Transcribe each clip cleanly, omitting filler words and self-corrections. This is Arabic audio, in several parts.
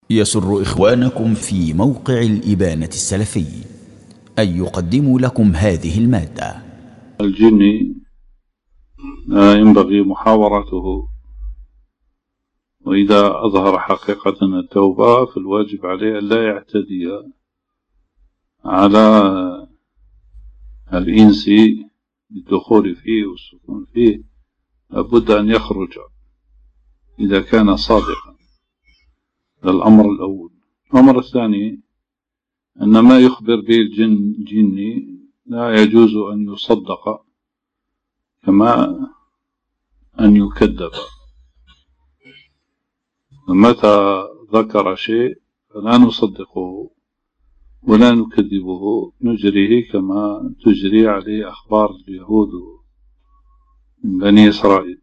يسر إخوانكم في موقع الإبانة السلفي أن يقدموا لكم هذه المادة. الجن ينبغي محاورته، وإذا أظهر حقيقة التوبة فالواجب عليه أن لا يعتدي على الإنس بالدخول فيه والسكون فيه، لابد أن يخرج إذا كان صادقا. هذا الأمر الأول. الأمر الثاني أن ما يخبر به الجني لا يجوز أن يصدق كما أن يكذب. متى ذكر شيء فلا نصدقه ولا نكذبه، نجريه كما تجري عليه أخبار اليهود من بني إسرائيل.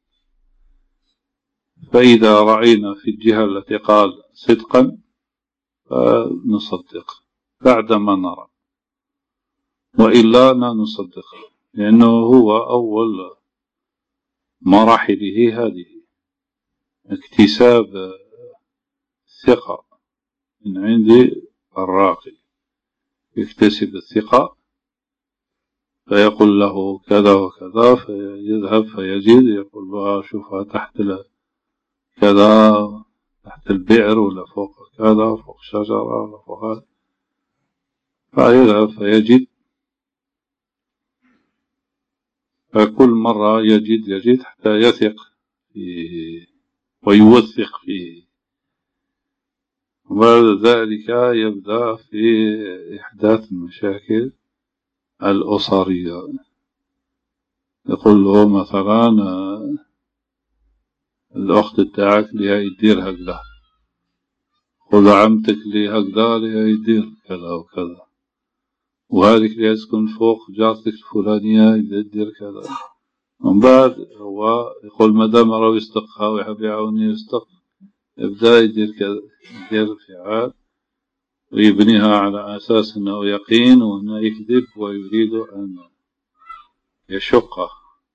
فإذا رأينا في الجهة التي قال صدقا فنصدق بعدما نرى، وإلا لا نصدق، لأنه هو أول مراحله هذه، اكتساب الثقة من عند الراقي. يكتسب الثقة فيقول له كذا وكذا، فيذهب فيجد يقول له شوفها تحت كذا، تحت البئر ولا فوق كذا، فوق شجرة ولا فوق هذا، فيذهب فيجد. فكل مرة يجد حتى يثق فيه ويوثق فيه، وبعد ذلك يبدأ في إحداث المشاكل الأسرية. يقول له مثلا الأخت تاعك لها يدير هكذا، قل عمتك لي هكذا لها يدير كذا وكذا، وهذيك اللي يسكن فوق جارتك الفلانية يدير كذا. ومن بعد هو يقول مادام راه يصدقها ويحب يعاوني يصدق، يبدأ يدير كذا، يدير فعال ويبنيها على أساس أنه يقين، وأنه يكذب ويريد أن يشق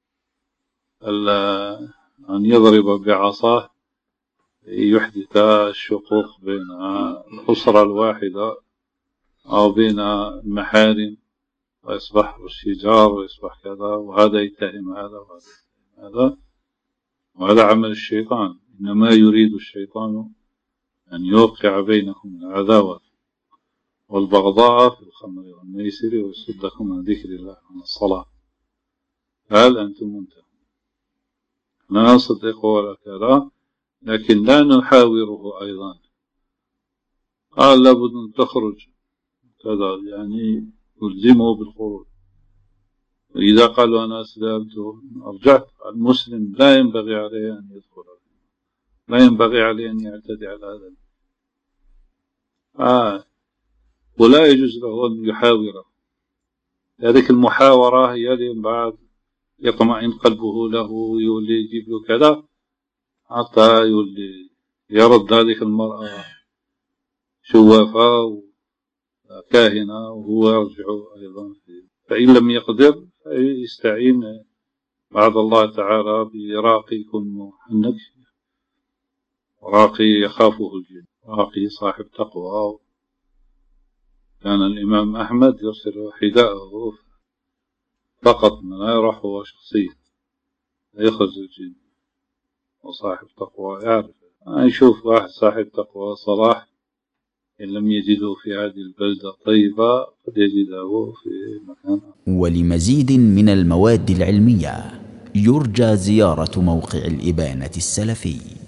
أن يضرب بعصاه يحدث الشقوق بين الأسرة الواحدة أو بين المحارم، ويصبح الشجار ويصبح كذا، وهذا يتهم هذا وهذا يتهم هذا، وهذا عمل الشيطان. إنما يريد الشيطان أن يوقع بينكم العداوة والبغضاء في الخمر والميسر ويصدكم عن ذكر الله عن الصلاة. هل أنتم منتهون؟ لا نصدقه ولا كذا، لكن لا نحاوره أيضا. قال لابد أن تخرج كذا، يعني يلزمه بالخروج. وإذا قالوا أنا أسلمت أرجعت، المسلم لا ينبغي عليه أن يدخل، لا ينبغي عليه أن يعتدي على هذا، ولا يجوز له أن يحاوره. هذه المحاورة هي اللي بعد يطمئن قلبه له ويولي يجيب له كذا، حتى يولي يرد هذه المرأة شوافة وكاهنة وهو يرجع أيضا. فإن لم يقدر يستعين بعد الله تعالى براقي يكون محنك، راقي يخافه الجن، راقي صاحب تقوى. كان الإمام أحمد يرسل حذاءه فقط، لا يروح هو شخصيا، يخرج الجن، وصاحب تقوى يعرف. يشوف واحد صاحب تقوى صلاح إن لم يجده في هذه البلدة طيبة قد يجده في مكان. ولمزيد من المواد العلمية يرجى زيارة موقع الإبانة السلفي.